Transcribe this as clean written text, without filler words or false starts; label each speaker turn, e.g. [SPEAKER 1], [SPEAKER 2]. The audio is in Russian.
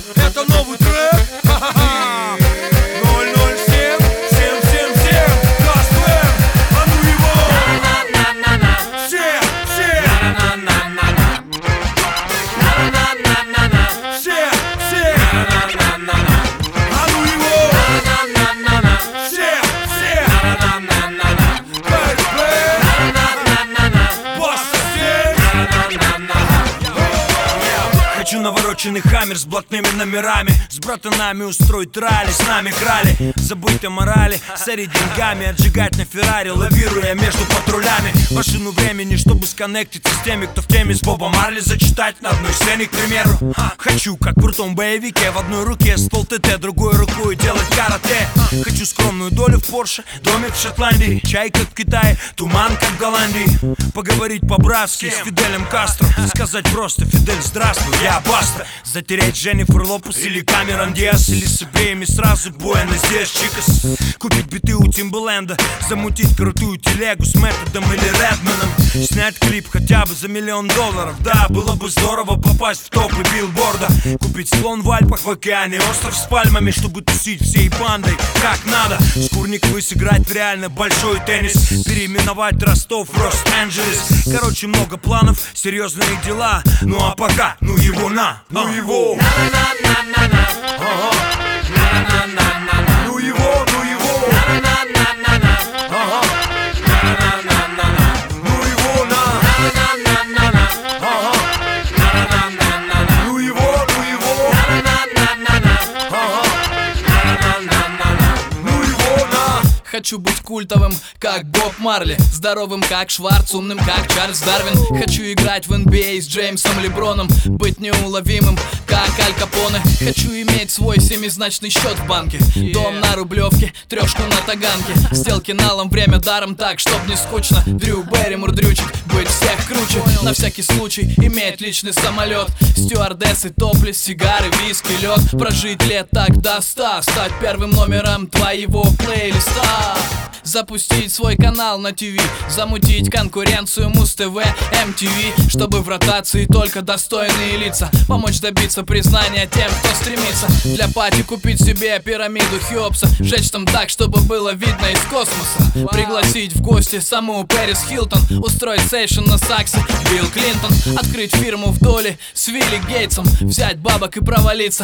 [SPEAKER 1] Это новый трек. Ха-ха-ха. 007 777 Каспер. А ну его. Все. Все. А ну его. Все. Хочу навороченный хаммер с блатными номерами, с братанами устроить ралли, с нами крали. Забыть о морали, сорить деньгами, отжигать на Феррари, лавируя между патрулями. Машину времени, чтобы сконнектиться с теми, кто в теме, с Бобом Марли зачитать на одной сцене, к примеру. Хочу, как в крутом боевике, в одной руке ствол ТТ, другой рукой делать карате. Хочу скромную долю в Порше, домик в Шотландии, чай как в Китае, туман как в Голландии. Поговорить по-братски с Фиделем Кастро, сказать просто: Фидель, здравствуй, я Баста. Затереть Дженнифер Лопес или Камерон Диас, или с обеими сразу Буэнос Диас Чикас. Купить биты у Тимбаленда, замутить крутую телегу с Методом или Редманом. Снять клип хотя бы за $1 миллион. Да, было бы здорово попасть в топы билборда. Купить склон в Альпах, в океане, остров с пальмами, чтобы тусить всей бандой как надо. С Курниковой сыграть в реально большой теннис, переименовать Ростов в Лос-Анджелес. Короче, много планов, серьезные дела. Ну а пока, ну его на, ну его. Ну его, ну его.
[SPEAKER 2] Хочу быть культовым, как Боб Марли, здоровым, как Шварц, умным, как Чарльз Дарвин. Хочу играть в NBA с Джеймсом Леброном, быть неуловимым, как Аль Капоне. Хочу иметь свой семизначный счет в банке, дом на Рублевке, трешку на Таганке, сделки налом, время даром, так, чтоб не скучно. Дрю Берримор, дрючик, быть всех круче. На всякий случай иметь личный самолет, стюардессы, топлес, сигары, виски, лед. Прожить лет так до 100, стать первым номером твоего плейлиста. Запустить свой канал на ТВ, замутить конкуренцию Муз-ТВ, MTV, чтобы в ротации только достойные лица. Помочь добиться признания тем, кто стремится. Для пати купить себе пирамиду Хеопса, сжечь там так, чтобы было видно из космоса. Пригласить в гости саму Пэрис Хилтон, устроить сейшн на саксе Билл Клинтон. Открыть фирму в доле с Вилли Гейтсом, взять бабок и провалиться.